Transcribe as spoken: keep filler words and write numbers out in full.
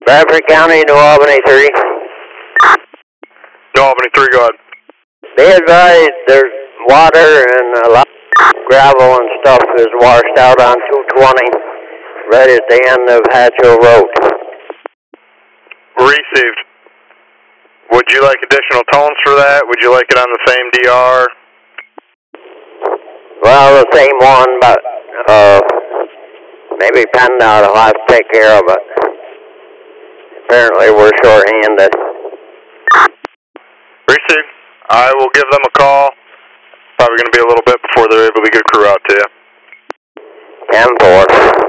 Bradford County, New Albany three. New Albany three, go ahead. They advise there's water and a lot of gravel and stuff is washed out on two twenty right at the end of Hatchell Road. Received. Would you like additional tones for that? Would you like it on the same D R? Well, the same one, but uh, maybe PennDOT will have to take care of it. Apparently we're short-handed. Received. I will give them a call. Probably going to be a little bit before they're able to get a crew out to you. ten four.